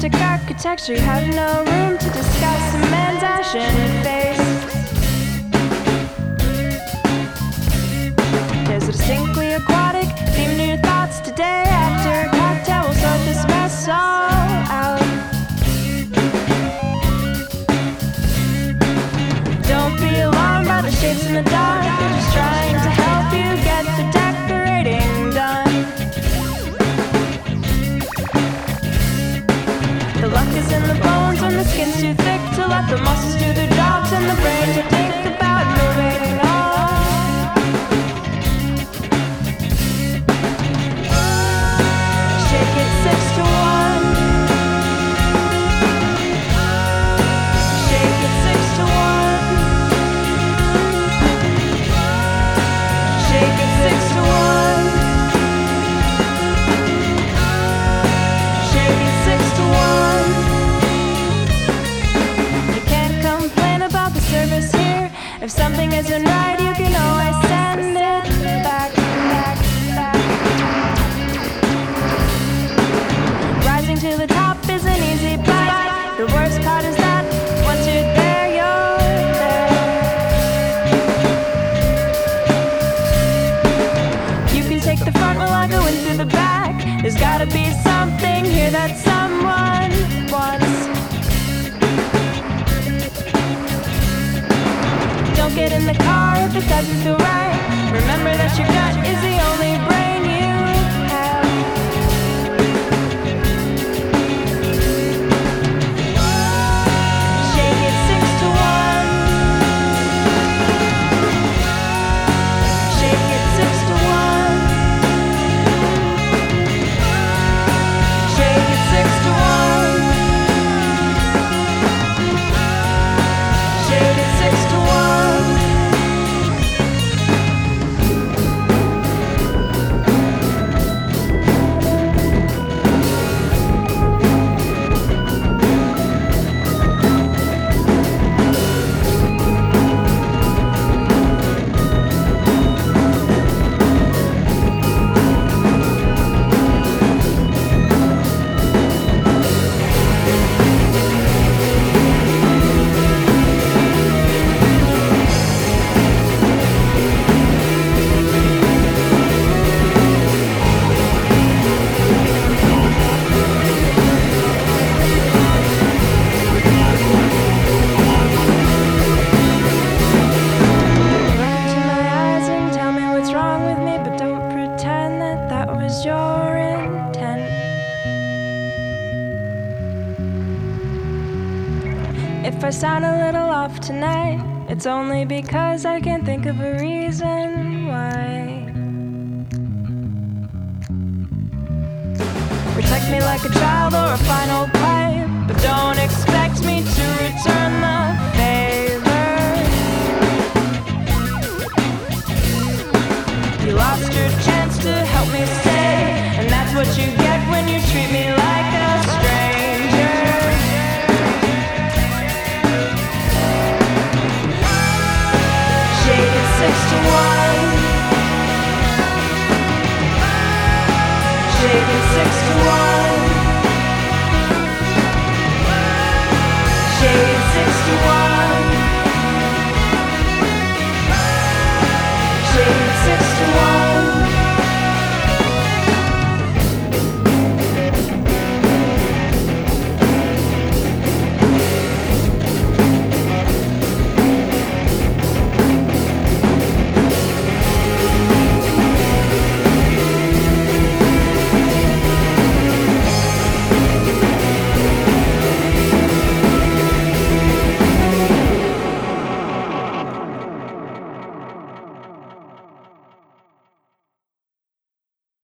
futuristic architecture, you have no room to discuss a man's ashen face. There's a distinctly aquatic theme to your thoughts today. After a cocktail, we'll sort this mess all out. Don't be alarmed by the shapes in the dark. They're just trying to help you get the decorating done. The luck is in the bones when the skin's too thick to let the muscles do their jobs and the brain to think about moving on. Shake it 6 to 1. Shake it 6 to 1. Shake it 6 to 1. Shake it 6 to 1. You can't complain about the service here. If something isn't right, you can always send it back. Rising to the top is an easy fight. The worst part is that once you're there, you're there. You can take the front while I go in through the back. There's gotta be something here that someone wants. Don't get in the car if it doesn't feel right. Remember that your gut is the only brain you have. Shake it 6 to 1. Shake it 6 to 1. Shake it 6 to 1. Shake it 6 to 1. Your intent. If I sound a little off tonight, it's only because I can't think of a reason why. Protect me like a child or a fine old pipe, but don't expect me to return the favor. You lost your chance to help me stay, and that's what you